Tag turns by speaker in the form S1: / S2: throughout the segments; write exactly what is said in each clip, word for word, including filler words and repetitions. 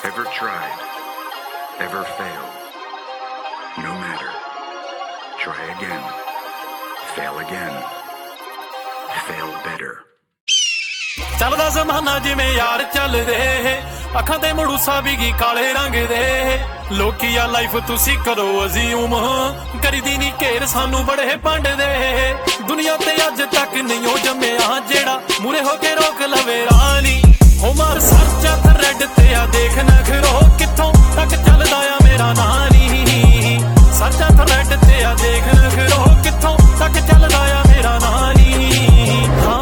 S1: Ever tried? Ever failed? No matter. Try again. Fail again. Fail better.
S2: ਚੱਲਦਾ ਜ਼ਮਾਨਾ ਜਿਵੇਂ ਯਾਰ ਚੱਲਦੇ ਅੱਖਾਂ ਤੇ ਮੜੂਸਾ ਵੀ ਗੀ ਕਾਲੇ ਰੰਗ ਦੇ ਲੋਕੀ ਆ ਲਾਈਫ ਤੁਸੀਂ ਕਰੋ ਅਜ਼ੀਮ ਕਰੀਦੀ ਨਹੀਂ ਘੇਰ ਸਾਨੂੰ ਬੜੇ ਭੰਡਦੇ ਦੁਨੀਆ ਤੇ ਅੱਜ ਤੱਕ ਨਹੀਂ ਉਹ ਜੰਮਿਆ ਜਿਹੜਾ ਮੂਰੇ ਹੋ ਕੇ ਰੋਕ ਲਵੇ ਰਾਨੀ ਹੋ ਮਾਰ ਸੱਚਾ ਥਰੈਡ ਤੇ ਆ ਦੇਖ ਨਾ ਖਰੋ ਕਿੱਥੋਂ ਤੱਕ ਚੱਲਦਾ ਆ ਮੇਰਾ ਨਾਂ ਨੀ ਸੱਚਾ ਥਰੈਡ ਤੇ ਆ ਦੇਖ ਨਾ ਖਰੋ ਕਿੱਥੋਂ ਤੱਕ ਚੱਲਦਾ ਆ ਮੇਰਾ ਨਾਂ ਨੀ ਹਾਂ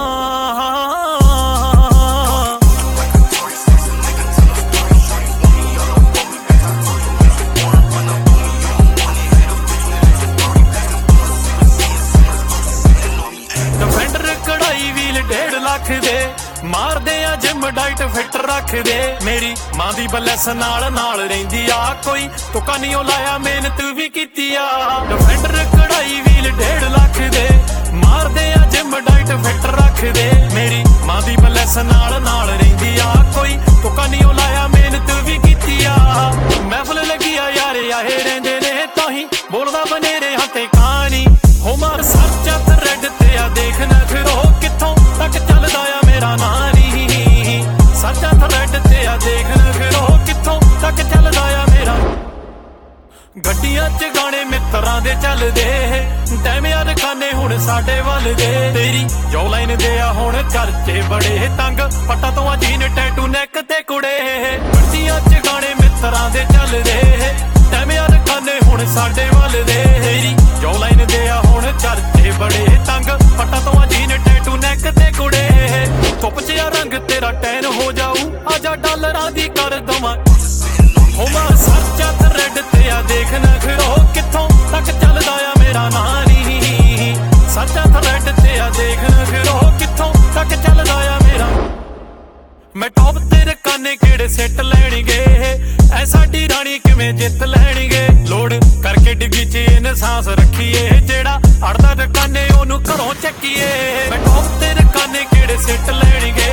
S2: ਡੇਢ ਲੱਖ ਦੇ ਮਾਰਦੇ ਆ ਜਿਮ ਡਾਈਟ ਫਿੱਟ ਰੱਖਦੇ ਮੇਰੀ ਮਾਂ ਦੀ ਬਲੈਸ ਨਾਲ ਨਾਲ ਰਹਿੰਦੀ ਆ ਕੋਈ ਤੁਕਾ ਨਹੀਂ ਉਹ ਲਾਇਆ ਮਿਹਨਤ ਵੀ ਕੀਤੀ ਆ ਡਿਫੈਂਡਰ ਕਢਾਈ ਵੀਲ ਡੇਢ ਲੱਖ ਦੇ ਮਾਰਦੇ ਆ ਜਿਮ ਡਾਈਟ ਫਿੱਟ ਰੱਖਦੇ ਮੇਰੀ ਮਾਂ ਦੀ ਬਲੈਸ ਨਾਲ ਨਾਲ ਰਹਿੰਦੀ ਆ ਕੋਈ ਤੁਕਾ ਨਹੀਂ ਉਹ ਲਾਇਆ ਮਿਹਨਤ ਵੀ ਕੀਤੀ ਆ ਮਹਿਫਲ ਲੱਗੀ ਆ ਯਾਰੇ ਆਏ ਰਹਿੰਦੇ ਨੇ ਤਾਂ ਹੀ ਬੋਲਦਾ ਬਨੇਰੇ ਹੱਥੇ ਕਹਾਣੀ ਹੋ ਮਾਰ ਸੱਚਾ ਥਰੈਡ ਤੇ ਆ ਦੇਖ ਨਾ ਖਰੋ ਕਿੱਥੋਂ ਤੱਕ ਚੱਲਦਾ ਆ ਮੇਰਾ ਨਾਂ ਨੀ ਸੱਚਾ ਥਰੈਡ ਤੇ ਆ ਦੇਖ ਨਾ ਖਰੋ ਕਿੱਥੋਂ ਤੱਕ ਚੱਲਦਾ ਆ ਮੇਰਾ ਗੱਡੀਆਂ 'ਚ ਗਾਣੇ ਮਿੱਤਰਾਂ ਦੇ ਚੱਲਦੇ ਟਾਈਮ ਯਾਰ ਖਾਨੇ ਹੁਣ ਸਾਡੇ ਵੱਲ ਦੇ ਤੇਰੀ ਜੋ ਲਾਈਨ ਦੇ ਆ ਹੁਣ ਚਰਚੇ ਬੜੇ ਤੰਗ ਪੱਟਾ ਤੋਂ ਆ ਜੀਨ ਟੈਟੂ ਨੈਕ ਤੇ ਕੁੜੇ ਗੱਡੀਆਂ 'ਚ ਗਾਣੇ ਮਿੱਤਰਾਂ ਦੇ ਚੱਲਦੇ ਟਾਈਮ ਯਾਰ ਖਾਨੇ ਹੁਣ ਸਾਡੇ ਵੱਲ ਦੇ ਤੇਰੀ ਜੋ ਲਾਈਨ ਦੇ ਆ ਹੁਣ ਚਰਚੇ ਬੜੇ ਤੰਗ ਪੱਟਾ ਤੋਂ ਆ ਜੀਨ ਟੈਟੂ ਨੈਕ ਤੇ ਕੁੜੇ ਧੁੱਪ 'ਚ ਆ ਰੰਗ ਤੇਰਾ ਟੈਨ ਹੋ ਜਾਊ ਆਜਾ ਡਾਲਰਾਂ ਦੀ ਕਰ ਦਵਾਂ ਹੋ ਮਾਂ ਸੱਚਾ ਥਰੈਡ ਤੇ ਆ ਦੇਖ ਨਾ ਖਰੋ ਕਿੱਥੋਂ ਤੱਕ ਚੱਲਦਾ ਆ ਮੇਰਾ ਨਾਂ ਨੀ ਸੱਚਾ ਥਰੈਡ ਤੇ ਆ ਦੇਖ ਨਾ ਖਰੋ ਕਿੱਥੋਂ ਤੱਕ ਚੱਲਦਾ ਆ ਮੇਰਾ ਮੈਂ ਟੌਪ ਤੇ ਰਕਾਨੇ ਕਿਹੜੇ ਸਿੱਟ ਲੈਣਗੇ ਐ ਸਾਡੀ ਰਾਣੀ ਕਿਵੇਂ ਜਿੱਤ ਲੈਣਗੇ ਲੋੜ ਕਰਕੇ ਡਿੱਗੀ ਚ ਇਨਸਾਸ ਰੱਖੀਏ ਜਿਹੜਾ ਅੜਦਾ ਰਕਾਨੇ ਉਹਨੂੰ ਘਰੋਂ ਚੱਕੀਏ ਮੈਂ ਟੌਪ ਤੇ ਰਕਾਨੇ ਕਿਹੜੇ ਸਿੱਟ ਲੈਣਗੇ